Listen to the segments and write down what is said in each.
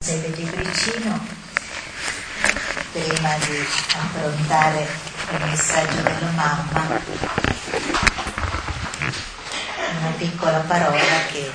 del libricino prima di affrontare il messaggio della mamma, una piccola parola che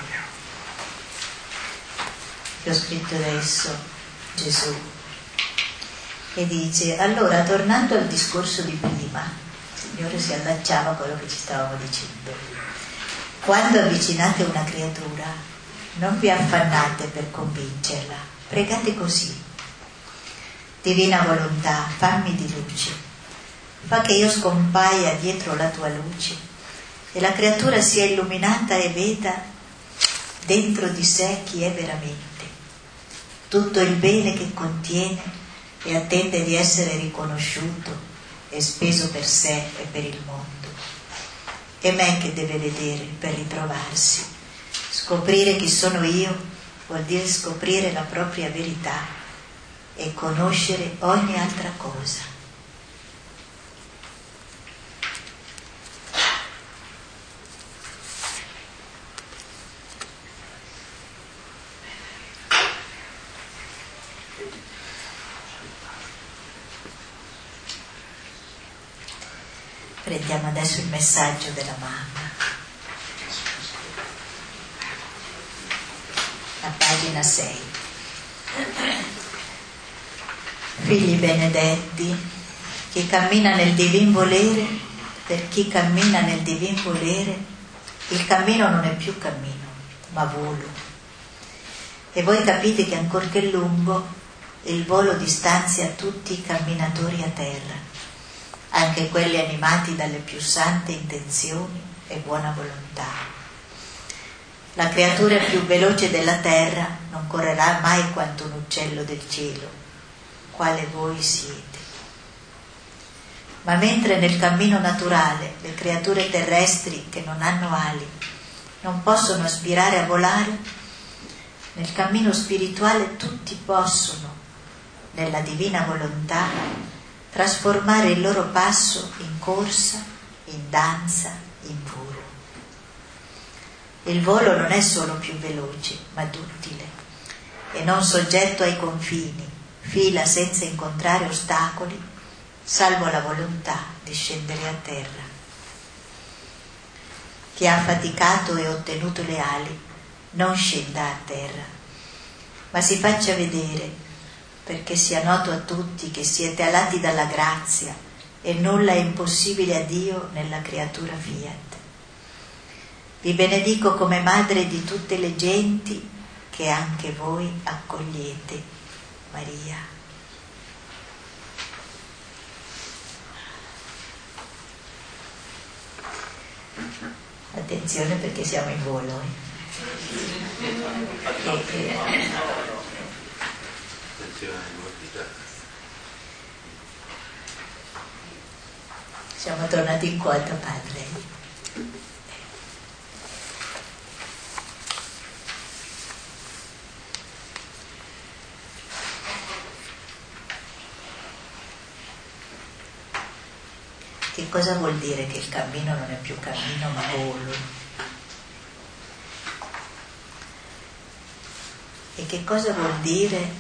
ho scritto adesso, Gesù, che dice: allora, tornando al discorso di prima, il Signore si allacciava a quello che ci stavamo dicendo. Quando avvicinate una creatura, non vi affannate per convincerla, pregate così: Divina volontà, fammi di luce, fa che io scompaia dietro la tua luce e la creatura sia illuminata e veda dentro di sé chi è veramente, tutto il bene che contiene e attende di essere riconosciuto e speso per sé e per il mondo. È me che deve vedere per ritrovarsi. Scoprire chi sono io vuol dire scoprire la propria verità e conoscere ogni altra cosa. Prendiamo adesso il messaggio della mamma. A pagina 6. Figli benedetti, chi cammina nel divin volere, per chi cammina nel divin volere, il cammino non è più cammino, ma volo. E voi capite che ancorché lungo, il volo distanzia tutti i camminatori a terra, anche quelli animati dalle più sante intenzioni e buona volontà. La creatura più veloce della terra non correrà mai quanto un uccello del cielo, quale voi siete. Ma mentre nel cammino naturale le creature terrestri che non hanno ali non possono aspirare a volare, nel cammino spirituale tutti possono, nella divina volontà, trasformare il loro passo in corsa, in danza, in volo. Il volo non è solo più veloce, ma duttile e non soggetto ai confini, fila senza incontrare ostacoli, salvo la volontà di scendere a terra. Chi ha faticato e ottenuto le ali non scenda a terra, ma si faccia vedere, perché sia noto a tutti che siete alati dalla grazia e nulla è impossibile a Dio nella creatura fiat. Vi benedico come madre di tutte le genti, che anche voi accogliete Maria. Attenzione perché siamo in volo. Siamo tornati in quota, padre. Che cosa vuol dire che il cammino non è più cammino ma volo? E che cosa vuol dire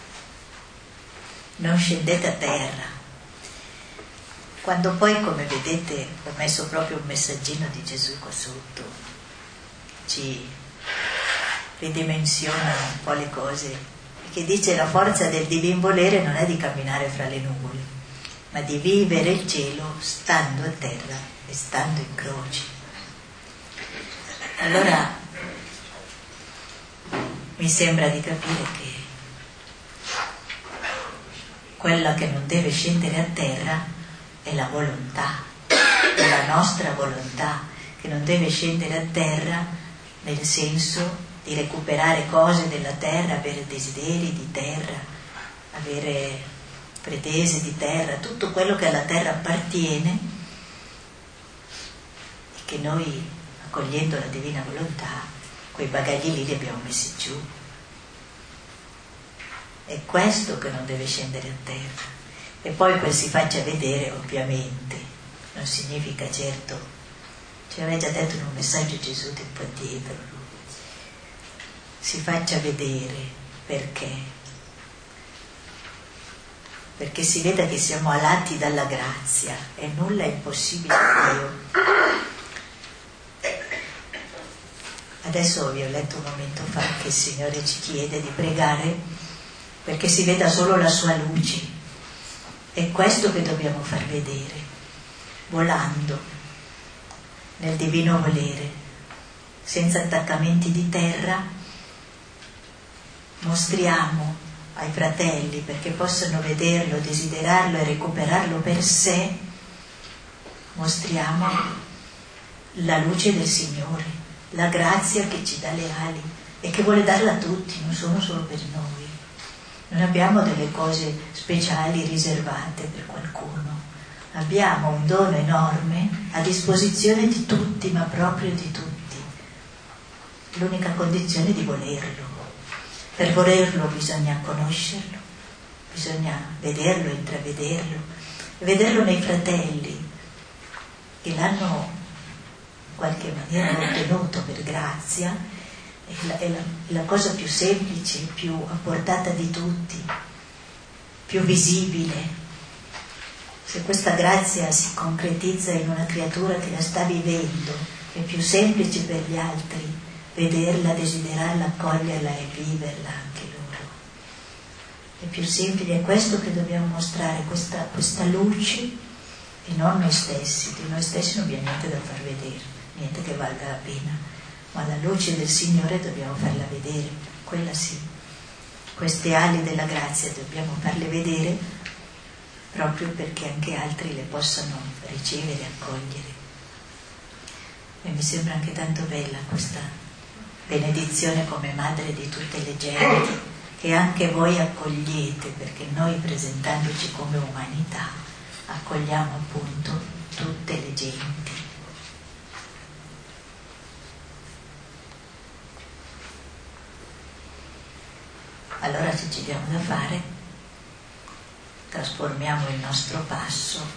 non scendete a terra? Quando poi, come vedete, ho messo proprio un messaggino di Gesù qua sotto, ci ridimensiona un po' le cose, che dice: la forza del divin volere non è di camminare fra le nuvole, ma di vivere il cielo stando a terra e stando in croce. Allora mi sembra di capire che quella che non deve scendere a terra è la volontà, è la nostra volontà che non deve scendere a terra, nel senso di recuperare cose della terra, avere desideri di terra, avere pretese di terra, tutto quello che alla terra appartiene e che noi, accogliendo la divina volontà, quei bagagli lì li abbiamo messi giù. È questo che non deve scendere a terra. E poi quel si faccia vedere, ovviamente, non significa certo, ce l'aveva già detto in un messaggio Gesù tempo addietro, si faccia vedere perché perché si veda che siamo alati dalla grazia e nulla è impossibile a Dio. Adesso vi ho letto un momento fa che il Signore ci chiede di pregare perché si veda solo la sua luce. È questo che dobbiamo far vedere, volando nel divino volere, senza attaccamenti di terra. Mostriamo ai fratelli, perché possano vederlo, desiderarlo e recuperarlo per sé, mostriamo la luce del Signore, la grazia che ci dà le ali e che vuole darla a tutti, non sono solo per noi. Non abbiamo delle cose speciali riservate per qualcuno, abbiamo un dono enorme a disposizione di tutti, ma proprio di tutti. L'unica condizione è di volerlo. Per volerlo bisogna conoscerlo, bisogna vederlo, intravederlo, e vederlo nei fratelli che l'hanno in qualche maniera ottenuto per grazia. È la cosa più semplice, più a portata di tutti, più visibile. Se questa grazia si concretizza in una creatura che la sta vivendo, è più semplice per gli altri vederla, desiderarla, accoglierla e viverla anche loro. È più semplice, è questo che dobbiamo mostrare, questa luce, e non noi stessi. Di noi stessi non abbiamo niente da far vedere, niente che valga la pena, ma la luce del Signore dobbiamo farla vedere, quella sì. Queste ali della grazia dobbiamo farle vedere proprio perché anche altri le possano ricevere e accogliere. E mi sembra anche tanto bella questa benedizione come madre di tutte le genti, che anche voi accogliete, perché noi, presentandoci come umanità, accogliamo appunto tutte le genti. Allora se ci diamo da fare, trasformiamo il nostro passo,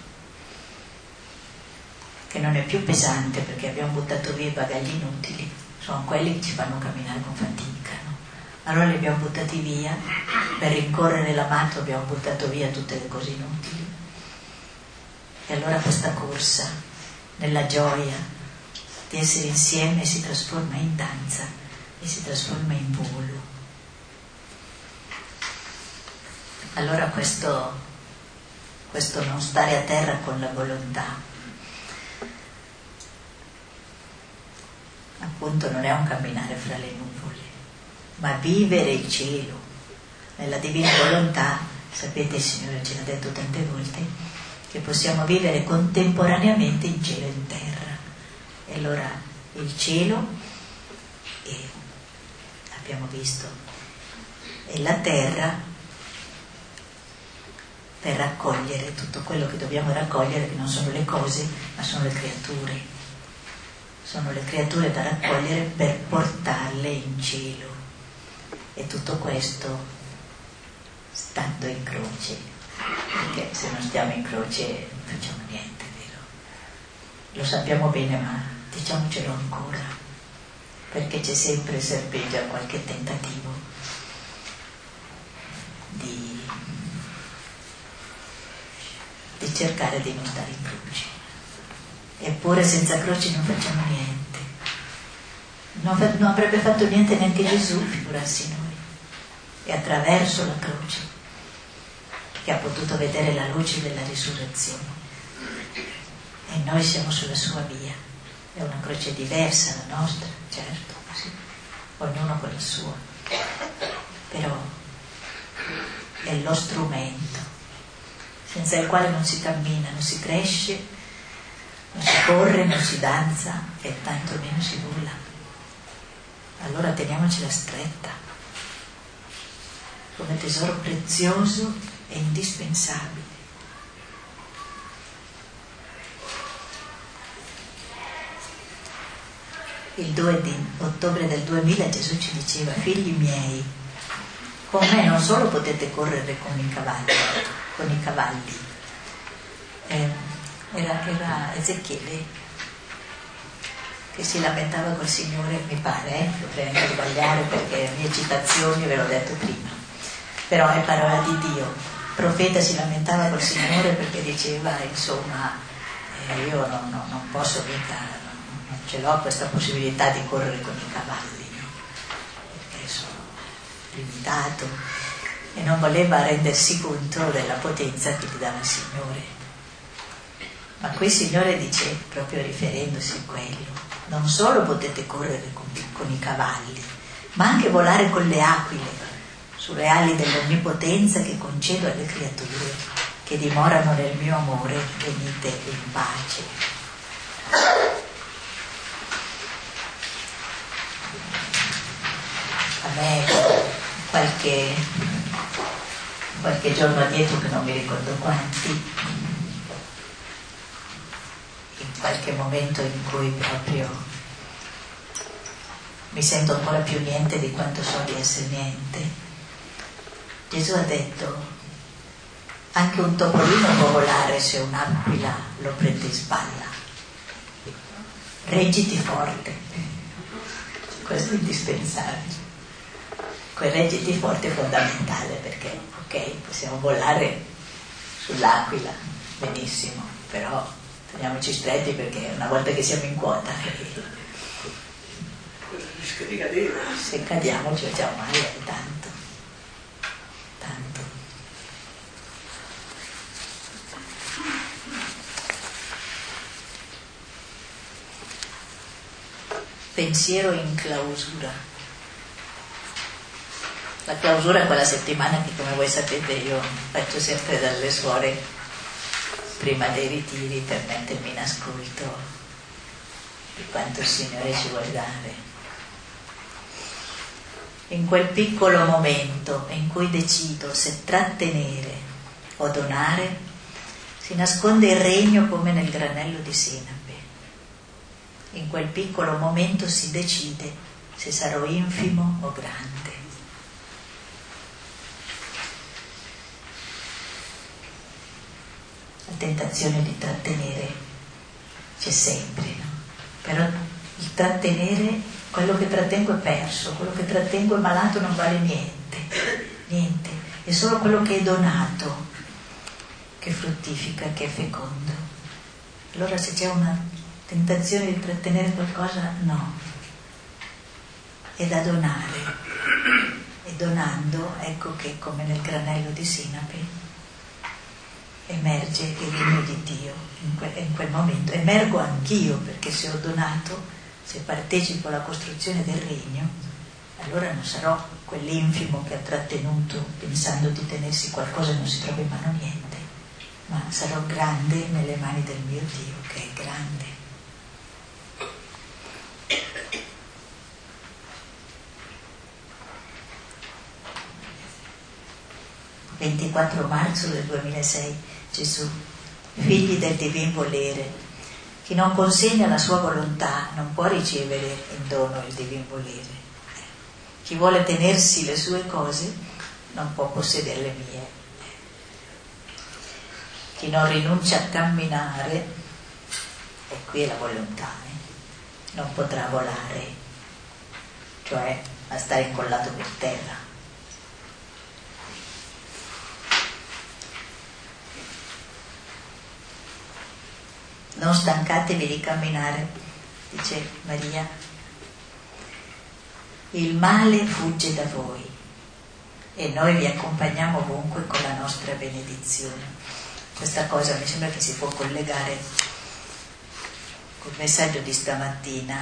che non è più pesante perché abbiamo buttato via i bagagli inutili, sono quelli che ci fanno camminare con fatica, no? Allora li abbiamo buttati via, per rincorrere l'amato abbiamo buttato via tutte le cose inutili. E allora questa corsa, nella gioia di essere insieme, si trasforma in danza e si trasforma in volo. Allora questo non stare a terra con la volontà, appunto non è un camminare fra le nuvole, ma vivere il cielo nella divina volontà. Sapete, il Signore ce l'ha detto tante volte che possiamo vivere contemporaneamente in cielo e in terra. E allora il cielo, abbiamo visto, e la terra, per raccogliere tutto quello che dobbiamo raccogliere, che non sono le cose ma sono le creature. Sono le creature da raccogliere per portarle in cielo. E tutto questo stando in croce, perché se non stiamo in croce non facciamo niente, vero? Lo sappiamo bene, ma diciamocelo ancora, perché c'è sempre, serpeggia qualche tentativo di cercare di non stare in croce. Eppure senza croce non facciamo niente. Non avrebbe fatto niente neanche Gesù, figurarsi noi. E attraverso la croce che ha potuto vedere la luce della risurrezione. E noi siamo sulla sua via. È una croce diversa la nostra, certo, sì. Ognuno con la sua. Però è lo strumento senza il quale non si cammina, non si cresce, non si corre, non si danza e tanto meno si vola. Allora teniamocela stretta come tesoro prezioso e indispensabile. Il 2 di ottobre del 2000 Gesù ci diceva: figli miei, con me non solo potete correre con i cavalli, era Ezechiele che si lamentava col Signore, mi pare, potrei anche sbagliare perché le mie citazioni ve l'ho detto prima, però è parola di Dio. profeta si lamentava col Signore perché diceva, insomma, io non posso mica, non ce l'ho questa possibilità di correre con i cavalli, no? Perché sono limitato, e non voleva rendersi conto della potenza che gli dava il Signore. Ma qui il Signore dice, proprio riferendosi a quello, non solo potete correre con i cavalli, ma anche volare con le aquile, sulle ali dell'onnipotenza che concedo alle creature che dimorano nel mio amore, venite in pace. A me qualche giorno addietro, che non mi ricordo quanti, in qualche momento in cui proprio mi sento ancora più niente di quanto so di essere niente, Gesù ha detto: anche un topolino può volare se un'aquila lo prende in spalla. Reggiti forte. Questo è indispensabile. Quel reggiti forte è fondamentale, perché ok, possiamo volare sull'aquila, benissimo, però teniamoci stretti, perché una volta che siamo in quota se cadiamo ci facciamo male tanto. Pensiero in clausura. La clausura è quella settimana che, come voi sapete, io faccio sempre dalle suore prima dei ritiri, per mettermi in ascolto di quanto il Signore ci vuole dare. In quel piccolo momento in cui decido se trattenere o donare, si nasconde il regno come nel granello di senape. In quel piccolo momento si decide se sarò infimo o grande. La tentazione di trattenere c'è sempre, no? Però il trattenere, quello che trattengo è perso, quello che trattengo è malato, non vale niente, è solo quello che è donato che fruttifica, che è fecondo. Allora se c'è una tentazione di trattenere qualcosa, no, è da donare, e donando ecco che, come nel granello di senape, emerge il regno di Dio. In quel momento emergo anch'io, perché se ho donato, se partecipo alla costruzione del regno, allora non sarò quell'infimo che ha trattenuto pensando di tenersi qualcosa e non si trova in mano niente, ma sarò grande nelle mani del mio Dio, che è grande. 24 marzo del 2006, Gesù, figli del divin volere, chi non consegna la sua volontà non può ricevere in dono il divin volere. Chi vuole tenersi le sue cose non può possedere le mie. Chi non rinuncia a camminare, e qui è la volontà, non potrà volare, cioè a stare incollato per terra. Non stancatevi di camminare, dice Maria. Il male fugge da voi e noi vi accompagniamo ovunque con la nostra benedizione. Questa cosa mi sembra che si può collegare col messaggio di stamattina,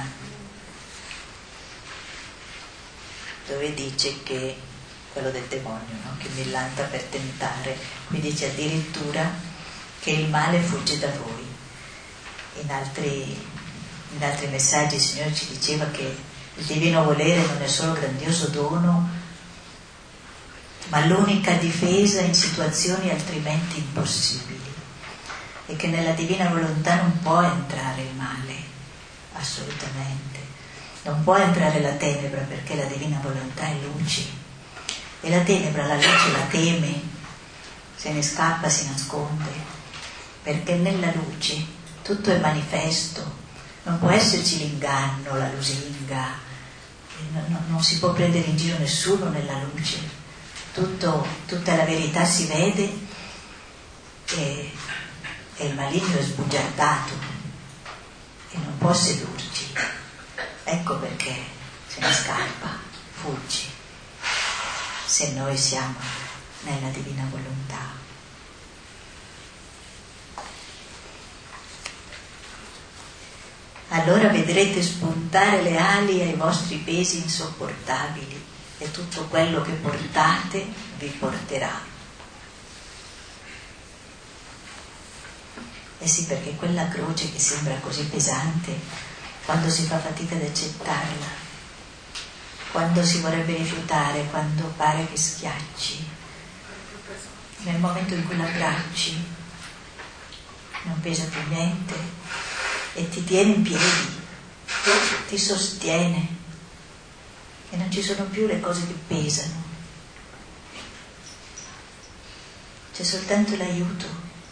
dove dice che, quello del demonio, no? Che millanta per tentare, qui dice addirittura che il male fugge da voi. In altri messaggi il Signore ci diceva che il divino volere non è solo grandioso dono, ma l'unica difesa in situazioni altrimenti impossibili, e che nella divina volontà non può entrare il male, assolutamente, non può entrare la tenebra, perché la divina volontà è luce, e la tenebra la luce la teme, se ne scappa, si nasconde, perché nella luce tutto è manifesto, non può esserci l'inganno, la lusinga, non si può prendere in giro nessuno nella luce, tutta la verità si vede e il maligno è sbugiardato e non può sedurci. Ecco perché se ne scappa, fuggi, se noi siamo nella divina volontà. Allora vedrete spuntare le ali ai vostri pesi insopportabili e tutto quello che portate vi porterà. Eh sì, perché quella croce che sembra così pesante, quando si fa fatica ad accettarla, quando si vorrebbe rifiutare, quando pare che schiacci, nel momento in cui l'abbracci non pesa più niente e ti tiene in piedi, ti sostiene e non ci sono più le cose che pesano, c'è soltanto l'aiuto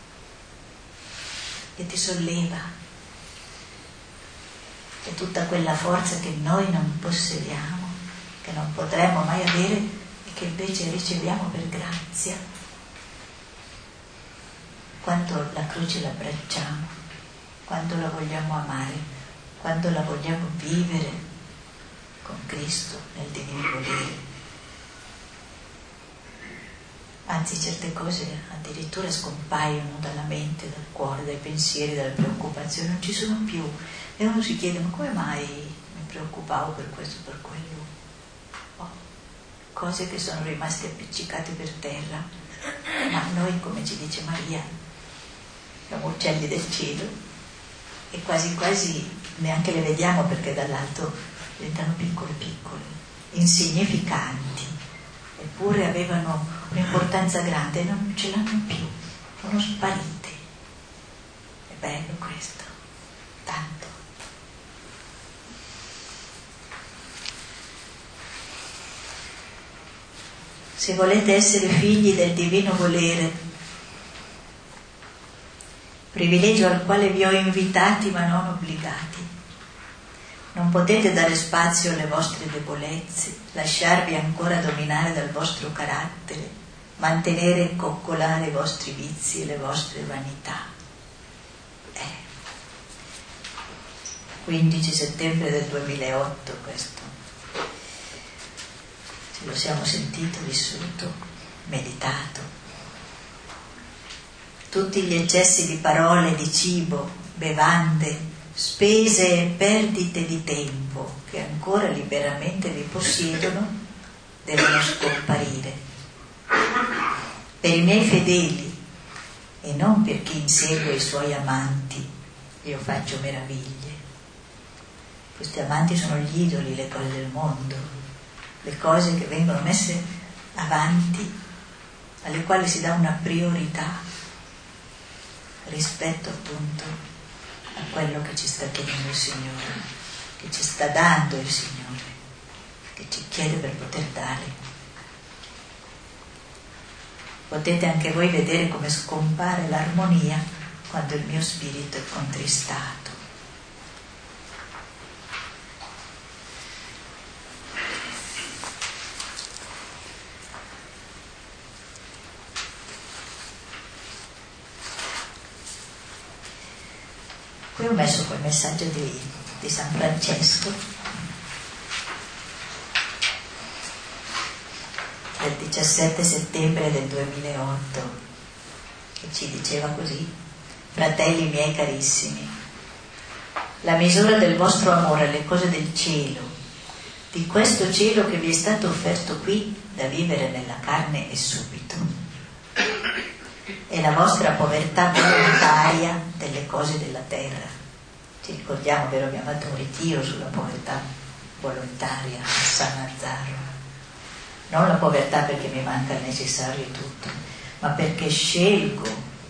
che ti solleva e tutta quella forza che noi non possediamo, che non potremmo mai avere e che invece riceviamo per grazia quando la croce l'abbracciamo, quando la vogliamo amare, quando la vogliamo vivere con Cristo nel divino volere. Anzi, certe cose addirittura scompaiono dalla mente, dal cuore, dai pensieri, dalle preoccupazioni, non ci sono più. E uno si chiede: ma come mai mi preoccupavo per questo, per quello? Oh, cose che sono rimaste appiccicate per terra, ma noi, come ci dice Maria, siamo uccelli del cielo e quasi quasi neanche le vediamo, perché dall'alto diventano piccole piccole, insignificanti, eppure avevano un'importanza grande e non ce l'hanno più, sono sparite. È bello questo, tanto. Se volete essere figli del divino volere, privilegio al quale vi ho invitati ma non obbligati, non potete dare spazio alle vostre debolezze, lasciarvi ancora dominare dal vostro carattere, mantenere e coccolare i vostri vizi e le vostre vanità. 15 settembre del 2008 questo. Ce lo siamo sentito, vissuto, meditato. Tutti gli eccessi di parole, di cibo, bevande, spese e perdite di tempo che ancora liberamente vi possiedono devono scomparire. Per i miei fedeli e non per chi insegue i suoi amanti io faccio meraviglie. Questi amanti sono gli idoli, le cose del mondo, le cose che vengono messe avanti, alle quali si dà una priorità rispetto appunto a quello che ci sta chiedendo il Signore, che ci sta dando il Signore, che ci chiede per poter dare. Potete anche voi vedere come scompare l'armonia quando il mio spirito è contristato. Qui ho messo quel messaggio di San Francesco del 17 settembre del 2008, che ci diceva così: fratelli miei carissimi, la misura del vostro amore alle cose del cielo, di questo cielo che vi è stato offerto qui da vivere nella carne e subito, e la vostra povertà volontaria delle cose della terra. Ci ricordiamo, vero, abbiamo fatto un ritiro sulla povertà volontaria a San Lazzaro. Non la povertà perché mi manca il necessario e tutto, ma perché scelgo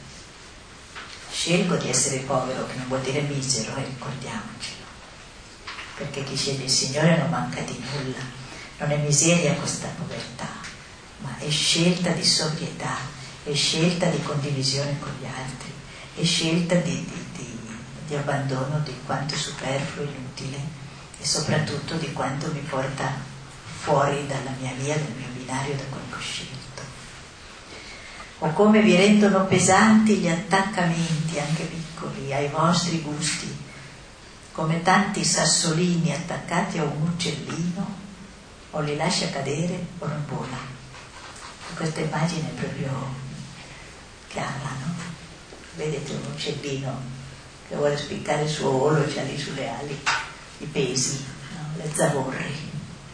di essere povero, che non vuol dire misero, ricordiamocelo. Perché chi sceglie il Signore non manca di nulla, non è miseria questa povertà, ma è scelta di sobrietà, è scelta di condivisione con gli altri, è scelta di abbandono di quanto è superfluo e inutile, e soprattutto di quanto mi porta fuori dalla mia via, dal mio binario da cui ho scelto. o come vi rendono pesanti gli attaccamenti, anche piccoli, ai vostri gusti, come tanti sassolini attaccati a un uccellino, o li lascia cadere o non vola. Questa immagine è proprio chiara, no? Vedete un uccellino che vuole spiccare il suo volo, c'ha lì sulle ali i pesi, no? Le zavorre.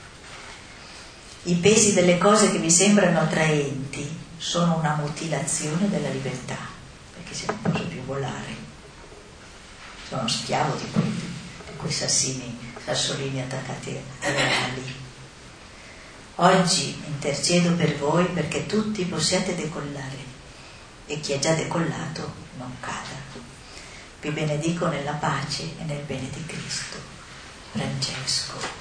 I pesi delle cose che vi sembrano attraenti sono una mutilazione della libertà, perché se non posso più volare, sono schiavo di quei sassolini attaccati alle ali. Oggi intercedo per voi perché tutti possiate decollare e chi è già decollato non cada. Vi benedico nella pace e nel bene di Cristo. Francesco.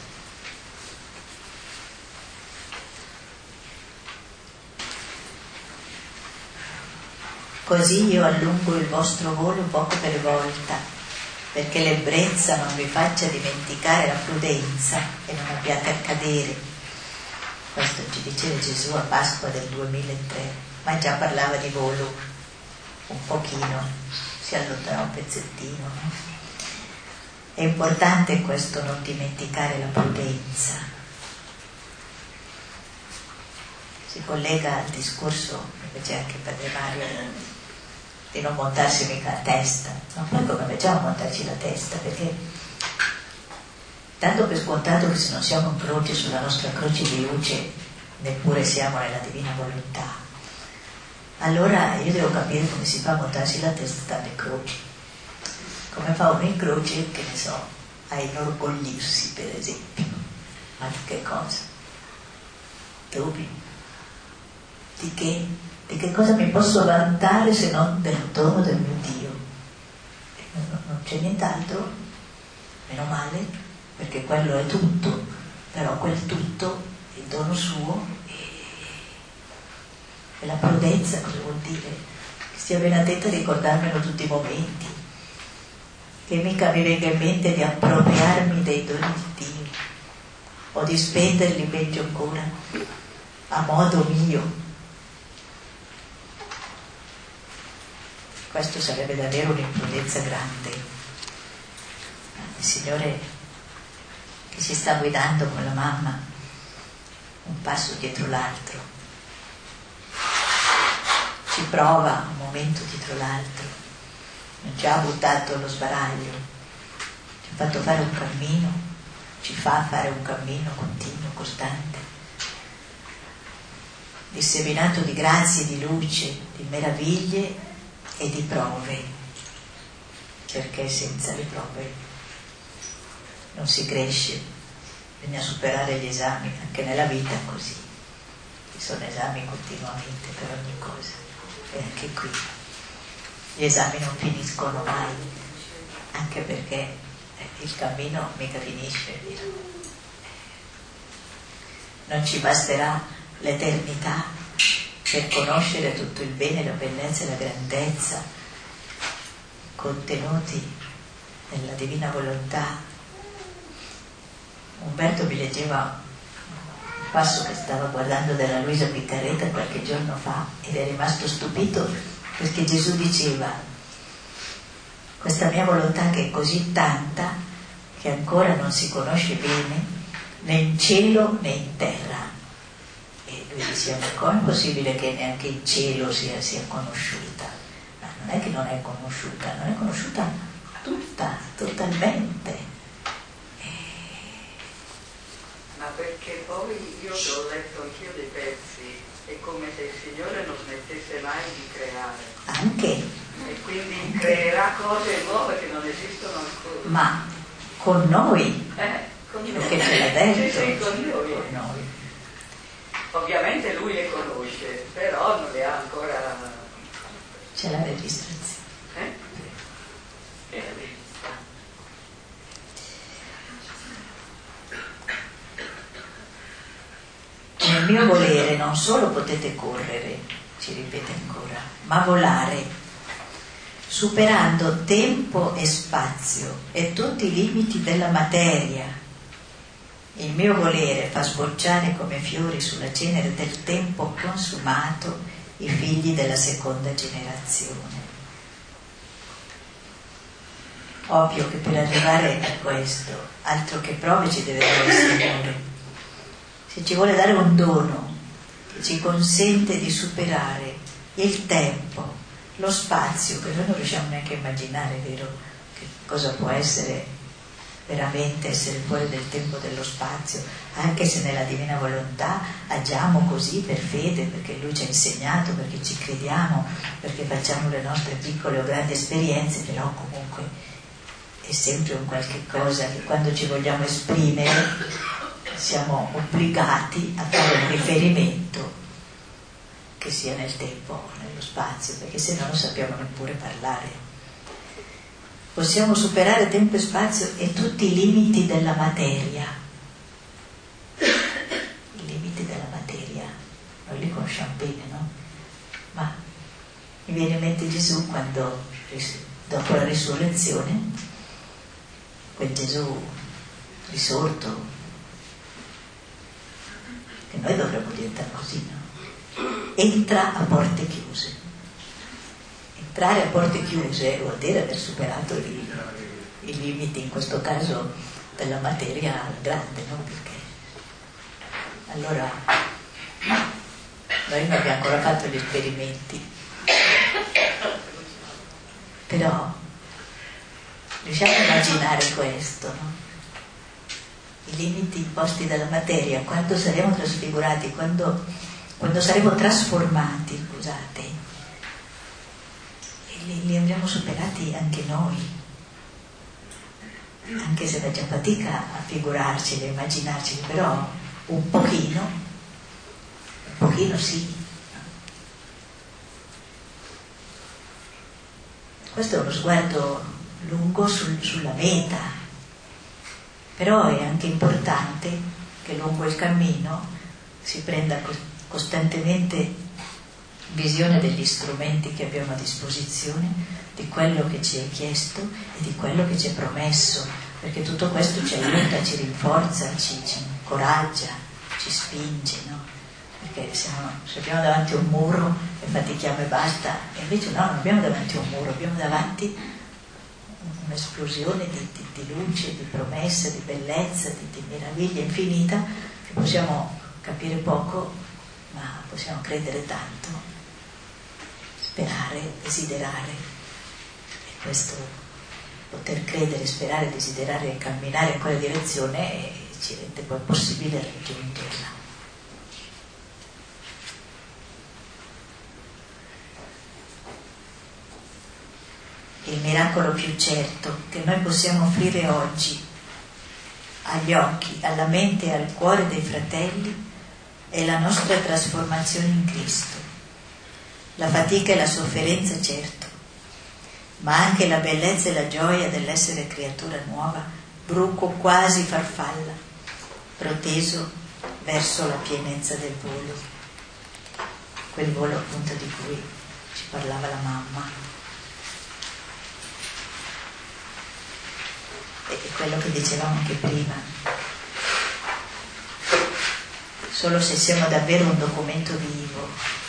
Così io allungo il vostro volo poco per volta, perché l'ebbrezza non vi faccia dimenticare la prudenza e non abbiate a cadere. Questo ci diceva Gesù a Pasqua del 2003, ma già parlava di volo un pochino, si allontanò un pezzettino, no? È importante questo, non dimenticare la prudenza. Si collega al discorso che fece anche Padre Mario di non montarsi mica la testa, ma poi come facciamo a montarci la testa? Perché tanto per scontato che se non siamo in croce, sulla nostra croce di luce, neppure siamo nella divina volontà. Allora io devo capire come si fa a montarsi la testa dalle croci, come fa uno in croce, che ne so, a inorgoglirsi per esempio. Ma di che cosa? Dubbi? Di che? Di che cosa mi posso vantare se non del dono del mio Dio? Non c'è nient'altro, meno male, perché quello è tutto, però quel tutto, il dono suo, e la prudenza cosa vuol dire? Che stia ben attenta a ricordarmelo tutti i momenti, che mica mi venga in mente di appropriarmi dei doni di Dio, o di spenderli peggio ancora, a modo mio. Questo sarebbe davvero un'imprudenza grande. Il Signore che si sta guidando con la mamma un passo dietro l'altro, ci prova un momento dietro l'altro, non ci ha buttato allo sbaraglio, ci ha fatto fare un cammino, ci fa fare un cammino continuo, costante, disseminato di grazie, di luce, di meraviglie e di prove, perché senza le prove non si cresce, bisogna superare gli esami, anche nella vita è così, ci sono esami continuamente per ogni cosa, e anche qui gli esami non finiscono mai, anche perché il cammino mica finisce, non ci basterà l'eternità per conoscere tutto il bene, la bellezza e la grandezza contenuti nella divina volontà. Umberto mi leggeva un passo che stava guardando della Luisa Piccarreta qualche giorno fa ed è rimasto stupito, perché Gesù diceva: questa mia volontà che è così tanta che ancora non si conosce bene né in cielo né in terra. E lui diceva: ma com'è possibile che neanche in cielo sia conosciuta? Ma non è che non è conosciuta tutta, totalmente. Ma perché poi io che ho letto anch'io dei pezzi, è come se il Signore non smettesse mai di creare. Anche. E quindi creerà cose nuove che non esistono ancora. Ma con noi, Con noi. perché ce l'ha detto. Sì, con noi. Con noi. Ovviamente lui le conosce, però non le ha ancora. C'è la registrazione. Nel mio volere non solo potete correre, ci ripete ancora, ma volare, superando tempo e spazio e tutti i limiti della materia. Il mio volere fa sbocciare come fiori sulla cenere del tempo consumato i figli della seconda generazione. Ovvio che per arrivare a questo, altro che prove ci deve dare il Signore. Se ci vuole dare un dono che ci consente di superare il tempo, lo spazio, che noi non riusciamo neanche a immaginare, vero, che cosa può essere veramente essere fuori del tempo e dello spazio, anche se nella Divina Volontà agiamo così per fede, perché Lui ci ha insegnato, perché ci crediamo, perché facciamo le nostre piccole o grandi esperienze, però comunque è sempre un qualche cosa che quando ci vogliamo esprimere siamo obbligati a fare un riferimento che sia nel tempo o nello spazio, perché se no non sappiamo neppure parlare. Possiamo superare tempo e spazio e tutti i limiti della materia. I limiti della materia, noi li conosciamo bene, no? Ma mi viene in mente Gesù quando, dopo la risurrezione, quel Gesù risorto, che noi dovremmo diventare così, no? Entra a porte chiuse. Entrare a porte chiuse vuol dire aver superato i limiti, in questo caso della materia grande, no? Perché allora noi non abbiamo ancora fatto gli esperimenti, però riusciamo a immaginare questo, no? I limiti imposti dalla materia, quando saremo trasfigurati, quando saremo trasformati, scusate, li avremo superati anche noi, anche se facciamo fatica a figurarceli, a immaginarceli, però un pochino sì. Questo è uno sguardo lungo sulla meta, però è anche importante che lungo il cammino si prenda costantemente visione degli strumenti che abbiamo a disposizione, di quello che ci è chiesto e di quello che ci è promesso, perché tutto questo ci aiuta, ci rinforza, ci incoraggia, ci spinge, no? Perché se abbiamo davanti un muro e fatichiamo e basta, e invece no, non abbiamo davanti un muro, abbiamo davanti un'esplosione di luce, di promesse, di bellezza, di meraviglia infinita, che possiamo capire poco, ma possiamo credere tanto, sperare, desiderare. E questo poter credere, sperare, desiderare e camminare in quella direzione ci rende poi possibile raggiungerla. Il miracolo più certo che noi possiamo offrire oggi agli occhi, alla mente e al cuore dei fratelli è la nostra trasformazione in Cristo. La fatica e la sofferenza, certo, ma anche la bellezza e la gioia dell'essere creatura nuova, bruco quasi farfalla, proteso verso la pienezza del volo. Quel volo appunto di cui ci parlava la mamma. E quello che dicevamo anche prima. Solo se siamo davvero un documento vivo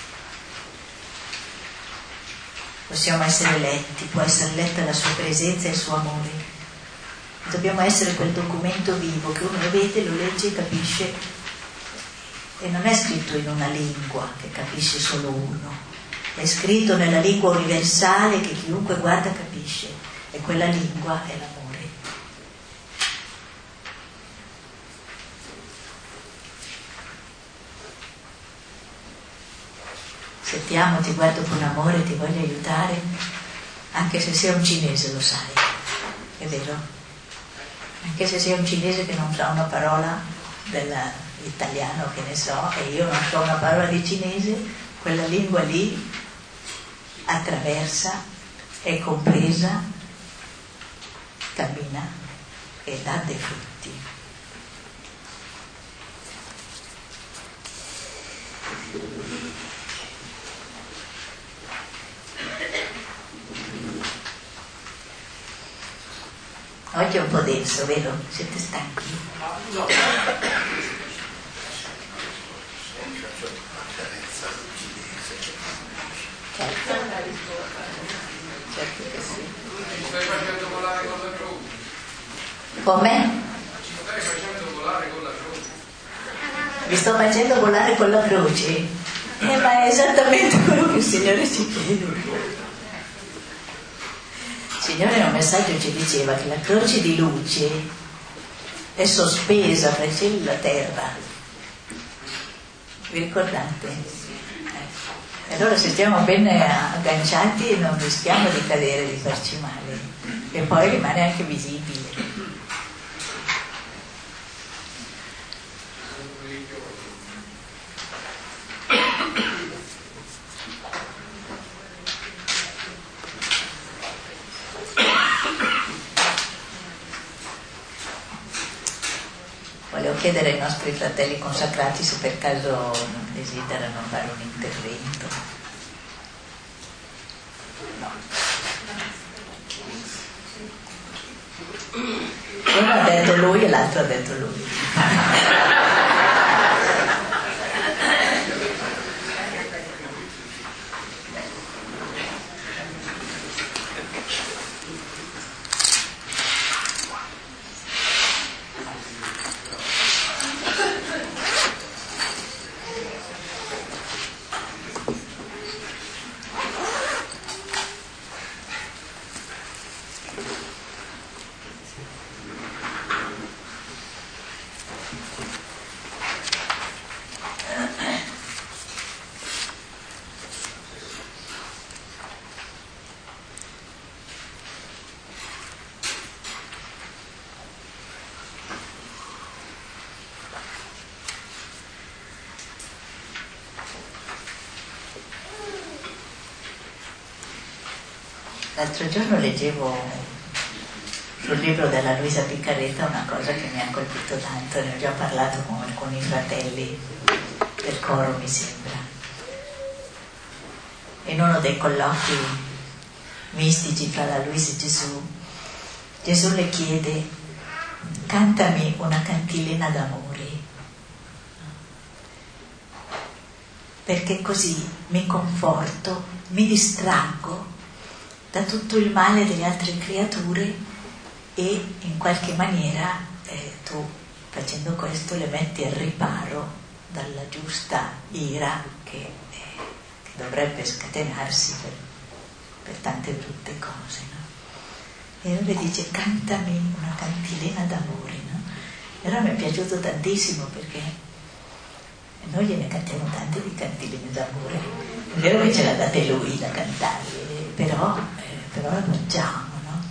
possiamo essere letti, può essere letta la sua presenza e il suo amore. Dobbiamo essere quel documento vivo che uno lo vede, lo legge e capisce, e non è scritto in una lingua che capisce solo uno, è scritto nella lingua universale che chiunque guarda capisce, e quella lingua è l'amore. Se ti amo, ti guardo con amore, ti voglio aiutare, anche se sei un cinese, lo sai, è vero? Anche se sei un cinese che non sa una parola dell'italiano, che ne so, e io non so una parola di cinese, quella lingua lì attraversa, è compresa, cammina e dà dei frutti. Oggi è un po' denso, vero? Siete stanchi? No. Certo. Certo che sì. Ci stai facendo volare con la croce. Come? Ci stai facendo volare con la croce. Vi sto facendo volare con la croce? Ma è esattamente quello che il Signore ci chiede. Il Signore in un messaggio ci diceva che la croce di luce è sospesa fra il cielo e la terra. Vi ricordate? Allora se stiamo ben agganciati non rischiamo di cadere, di farci male, e poi rimane anche visibile. Volevo chiedere ai nostri fratelli consacrati se per caso desiderano fare un intervento. No. Uno ha detto lui e l'altro ha detto lui. L'altro giorno leggevo sul libro della Luisa Piccarreta una cosa che mi ha colpito tanto, ne ho già parlato con alcuni fratelli del coro, mi sembra. In uno dei colloqui mistici tra la Luisa e Gesù, Gesù le chiede: cantami una cantilena d'amore, perché così mi conforto, mi distraggo da tutto il male delle altre creature e in qualche maniera tu, facendo questo, le metti al riparo dalla giusta ira che dovrebbe scatenarsi per tante brutte cose, no? E allora dice: cantami una cantilena d'amore, no? E allora mi è piaciuto tantissimo, perché noi gliene cantiamo tante di cantilene d'amore. È vero che ce la date lui da cantare, però la facciamo, no?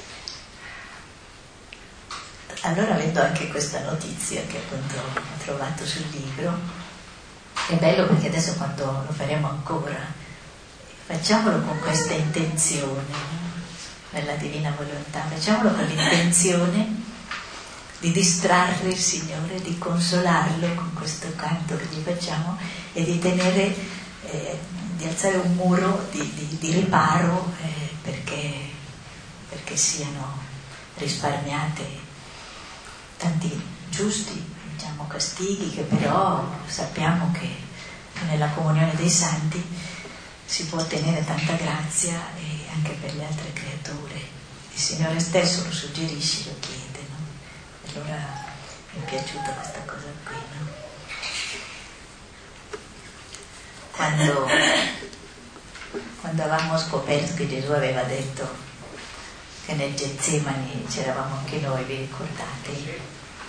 Allora, avendo anche questa notizia che appunto ho trovato sul libro, è bello, perché adesso quando lo faremo ancora facciamolo con questa intenzione, no? Nella divina volontà, facciamolo con l'intenzione di distrarre il Signore, di consolarlo con questo canto che gli facciamo, e di tenere, di alzare un muro di riparo, perché siano risparmiate tanti giusti, diciamo, castighi, che però sappiamo che nella comunione dei santi si può ottenere tanta grazia, e anche per le altre creature. Il Signore stesso lo suggerisce, lo chiede, no? Allora mi è piaciuta questa cosa qui, no? Quando avevamo scoperto che Gesù aveva detto che nel Getsemani c'eravamo anche noi, vi ricordate?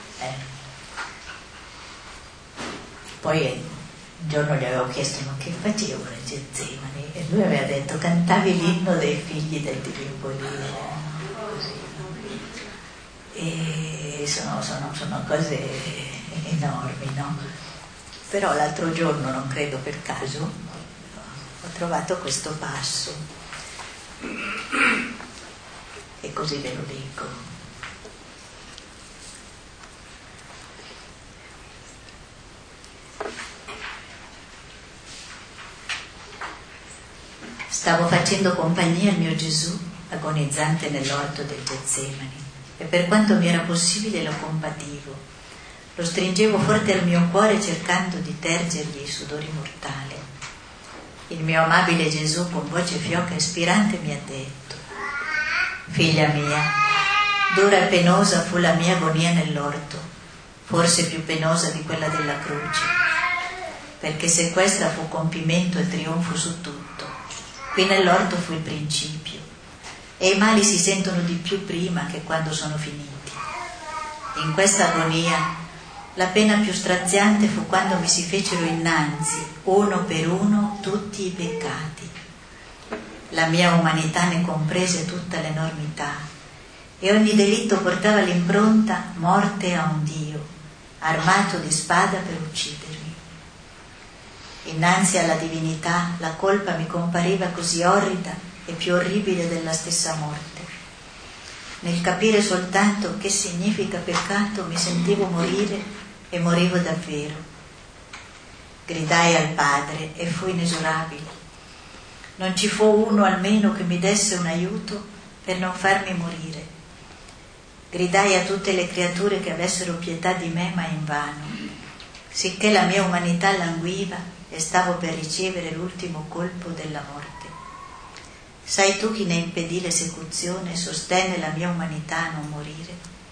Poi un giorno gli avevo chiesto: ma che facevo nel Getsemani? E lui aveva detto: cantavi l'inno dei figli del divin volere, così, no? E sono cose enormi, no? Però l'altro giorno, non credo per caso, ho trovato questo passo, e così ve lo leggo. Stavo facendo compagnia al mio Gesù agonizzante nell'orto del Getsemani, e per quanto mi era possibile lo compativo. Lo stringevo forte al mio cuore, cercando di tergergli i sudori mortali. il mio amabile Gesù con voce fioca e spirante mi ha detto: figlia mia, dura e penosa fu la mia agonia nell'orto, forse più penosa di quella della croce, perché se questa fu compimento e trionfo su tutto, qui nell'orto fu il principio, e i mali si sentono di più prima che quando sono finiti. In questa agonia la pena più straziante fu quando mi si fecero innanzi, uno per uno, tutti i peccati. La mia umanità ne comprese tutta l'enormità, e ogni delitto portava l'impronta morte a un Dio, armato di spada per uccidermi. Innanzi alla divinità la colpa mi compariva così orrida e più orribile della stessa morte. Nel capire soltanto che significa peccato mi sentivo morire e morivo davvero. Gridai al Padre e fu inesorabile. Non ci fu uno almeno che mi desse un aiuto per non farmi morire. Gridai a tutte le creature che avessero pietà di me, ma invano, sicché la mia umanità languiva e stavo per ricevere l'ultimo colpo della morte. Sai tu chi ne impedì l'esecuzione e sostenne la mia umanità a non morire?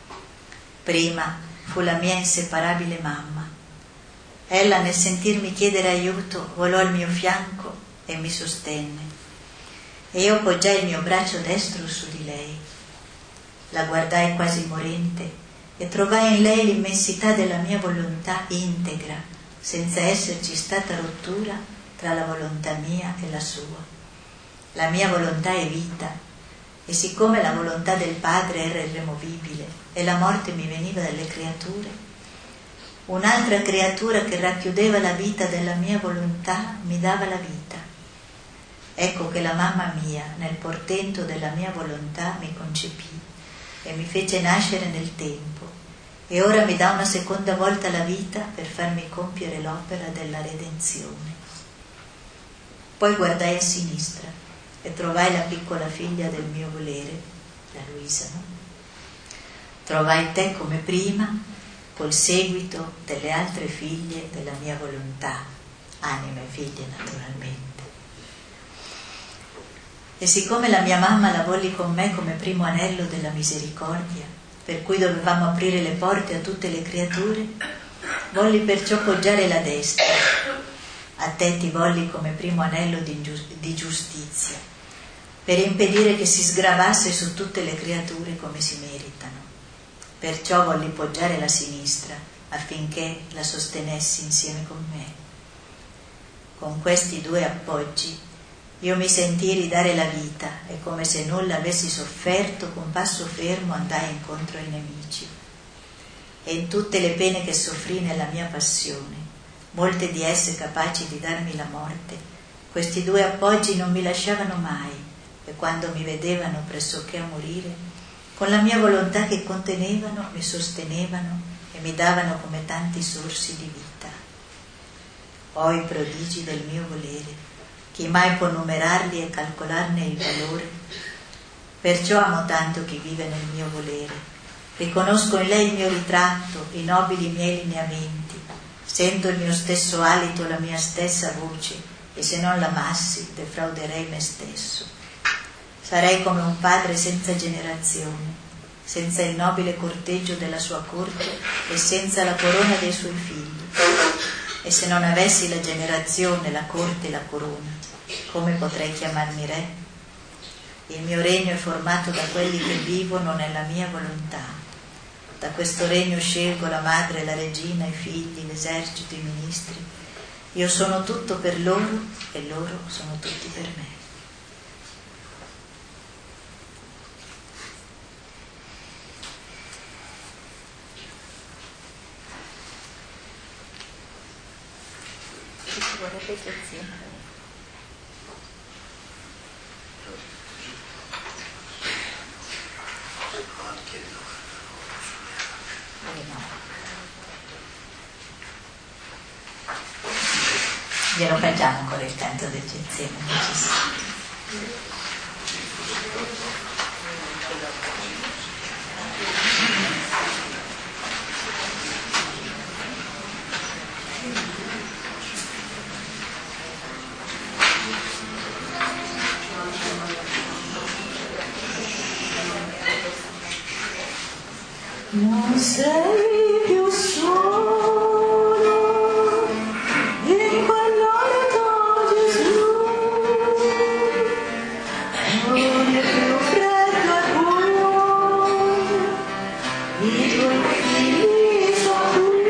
Prima fu la mia inseparabile mamma. Ella, nel sentirmi chiedere aiuto, volò al mio fianco e mi sostenne, e io poggiai il mio braccio destro su di lei. La guardai quasi morente e trovai in lei l'immensità della mia volontà integra, senza esserci stata rottura tra la volontà mia e la sua. La mia volontà è vita, e siccome la volontà del Padre era irremovibile e la morte mi veniva dalle creature, un'altra creatura che racchiudeva la vita della mia volontà mi dava la vita. Ecco che la mamma mia, nel portento della mia volontà, mi concepì e mi fece nascere nel tempo, e ora mi dà una seconda volta la vita per farmi compiere l'opera della redenzione. Poi guardai a sinistra e trovai la piccola figlia del mio volere, la Luisa, no? Trovai te come prima, col seguito delle altre figlie della mia volontà, anime e figlie naturalmente. E siccome la mia mamma la volli con me come primo anello della misericordia, per cui dovevamo aprire le porte a tutte le creature, volli perciò poggiare la destra. A te ti volli come primo anello di giustizia, per impedire che si sgravasse su tutte le creature come si meritano. Perciò volli poggiare la sinistra, affinché la sostenessi insieme con me. Con questi due appoggi io mi sentii ridare la vita, e come se nulla avessi sofferto, con passo fermo andai incontro ai nemici. E in tutte le pene che soffrì nella mia passione, molte di esse capaci di darmi la morte, questi due appoggi non mi lasciavano mai, e quando mi vedevano pressoché a morire, con la mia volontà che contenevano, mi sostenevano e mi davano come tanti sorsi di vita. Oh, i prodigi del mio volere, chi mai può numerarli e calcolarne il valore? Perciò amo tanto chi vive nel mio volere, riconosco in lei il mio ritratto, i nobili miei lineamenti, sento il mio stesso alito, la mia stessa voce, e se non l'amassi defrauderei me stesso. Sarei come un padre senza generazione, senza il nobile corteggio della sua corte e senza la corona dei suoi figli. E se non avessi la generazione, la corte e la corona, come potrei chiamarmi re? Il mio regno è formato da quelli che vivono nella mia volontà. Da questo regno scelgo la madre, la regina, i figli, l'esercito, i ministri. Io sono tutto per loro e loro sono tutti per me. Ripetizione. Glielo facciamo ancora il canto d'eccezione. Non sei più solo in quell'alito Gesù, non è più freddo e buio, i tuoi figli sono qui,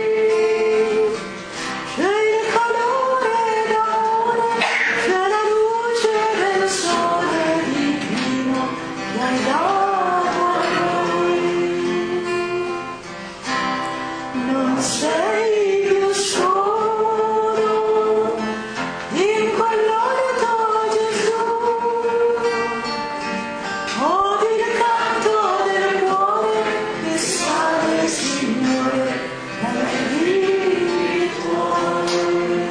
c'è il calore d'amore, c'è la luce del sole divino che hai dato. Non sei più solo in quell'alito Gesù, odi il canto del cuore che sale, Signore, dalle vite tuoi.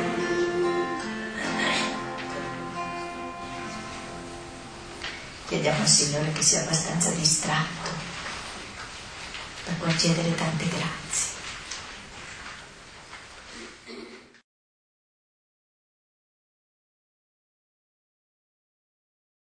Chiediamo al Signore che sia abbastanza distratto per concedere tante grazie.